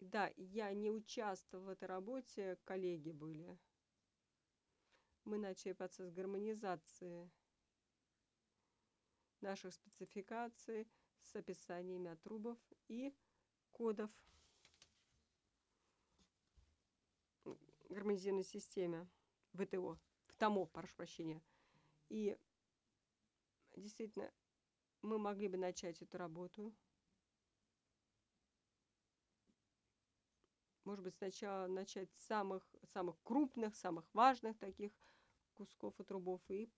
Да, я не участвовала в этой работе, коллеги были. Мы начали процесс гармонизации наших спецификаций с описаниями отрубов и кодов гармонизированной системе ВТО, в ТОМО, прошу прощения. И действительно, мы могли бы начать эту работу. Может быть, сначала начать с самых крупных, самых важных таких кусков отрубов и